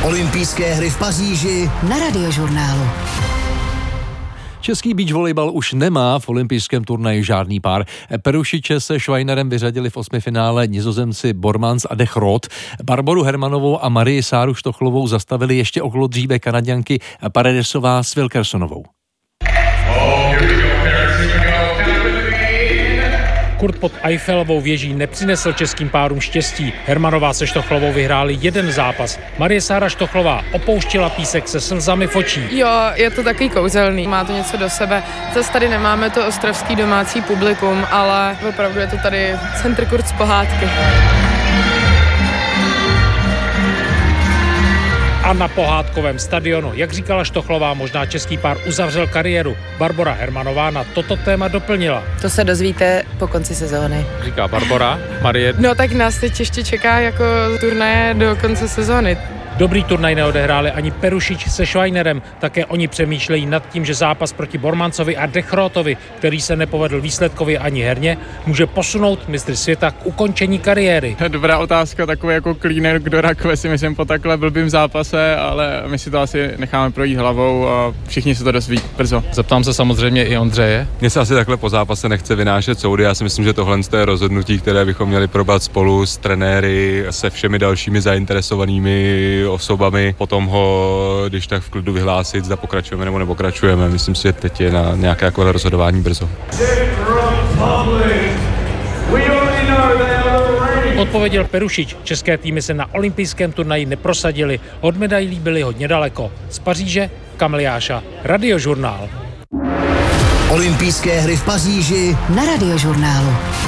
Olympijské hry v Paříži na Radiožurnálu. Český beach volejbal už nemá v olympijském turnaji žádný pár. Perušiče se Švajnerem vyřadili v osmifinále Nizozemci Bormans a De Groot. Barboru Hermanovou a Marii Sáru Štochlovou zastavili ještě okolo dříve Kanaďanky Paredesová s Wilkersonovou. Kurt pod Eiffelovou věží nepřinesl českým párům štěstí. Hermanová se Štochlovou vyhráli jeden zápas. Marie Sára Štochlová opouštila písek se slzami v očích. Jo, je to takový kouzelný, má to něco do sebe. Zase tady nemáme to ostravský domácí publikum, ale opravdu je to tady centr Kurt z pohádky. A na pohádkovém stadionu, jak říkala Štochlová, možná český pár uzavřel kariéru. Barbora Hermanová na toto téma doplnila. To se dozvíte po konci sezóny. Říká Barbora, Marie. No tak nás teď ještě čeká jako turnaje do konce sezóny. Dobrý turnaj neodehráli ani Perušič se Švajnerem. Také oni přemýšlejí nad tím, že zápas proti Bormancovi a De Grootovi, který se nepovedl výsledkově ani herně, může posunout mistry světa k ukončení kariéry. Dobrá otázka, takový jako klínek do rakve si myslím po takhle blbým zápase, ale my si to asi necháme projít hlavou a všichni se to dozví brzo. Zeptám se samozřejmě i Ondřeje. Mně se asi takhle po zápase nechce vynášet soudy. Já si myslím, že tohle je rozhodnutí, které bychom měli probrat spolu s trenéry, se všemi dalšími zainteresovanými osobami, potom ho, když tak v klidu vyhlásit, zda pokračujeme nebo nepokračujeme. Myslím si, že teď je na nějaké jako rozhodování brzo. Odpověděl Perušič. České týmy se na olympijském turnaji neprosadili. Od medailí byli hodně daleko. Z Paříže Kamiliáša. Radiožurnál. Olympijské hry v Paříži na Radiožurnálu.